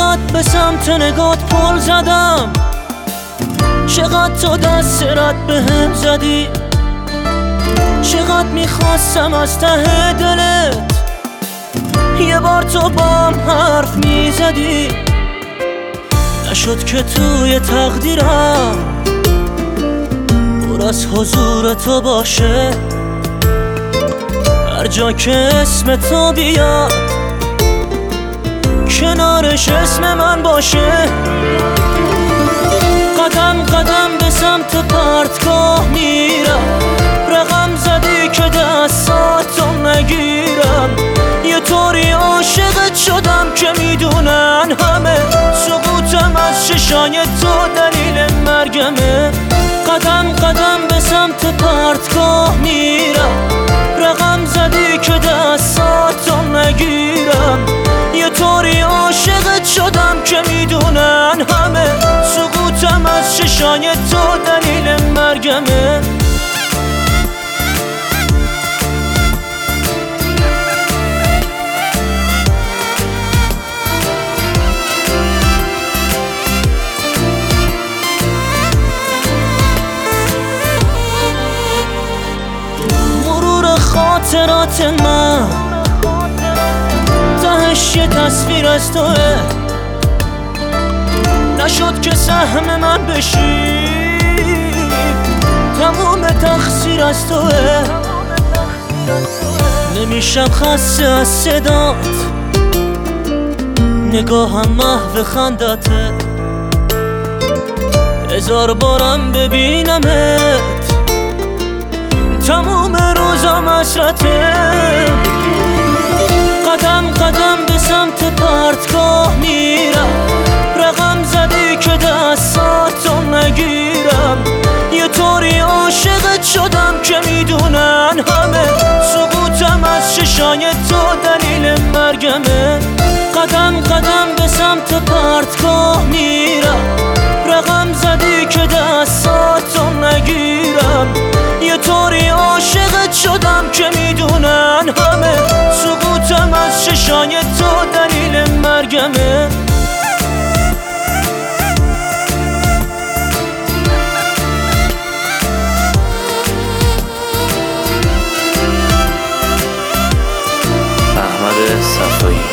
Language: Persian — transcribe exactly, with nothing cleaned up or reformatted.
چقدر به سمت نگات پل زدم، چقدر تو دست رد به هم زدی، چقدر میخواستم از ته دلت یه بار تو با هم حرف میزدی. نشد که توی تقدیرم پر از حضور تو باشه، هر جا که اسم تو بیاد کنارش اسم من باشه. قدم قدم به سمت پرتگاه میرم، رقم زدی که دستاتو نگیرم. یه طوری عاشقت شدم که میدونن همه سقوطم از چشای تو دلیل مرگمه. قدم قدم به سمت پرتگاه میرم، رقم زدی که دستاتو نگیرم. یه طوری عاشقت شدم که میدونن همه سقوطم از چشای تو دلیل مرگمه. مرور خاطرات من تهش یه تصویر از توه، نشد که سهم من بشی، تموم تقصیر از توه. نمیشم خسته از صدات، نگاهم محو خندته. هزار بارم ببینمت تموم روزم حسرته. قدم قدم به سمت پرتگاه میرم، رقم زدی که دستاتو نگیرم. یه طوری عاشقت شدم که میدونن همه سقوطم از چشای تو دلیل مرگمه. قدم قدم به سمت پرتگاه میرم، رقم زدی که دستاتو نگیرم. یه طوری عاشقت شدم که میدونن همه سقوطم از چشای تو دلیل مرگمه. احمد صفایی.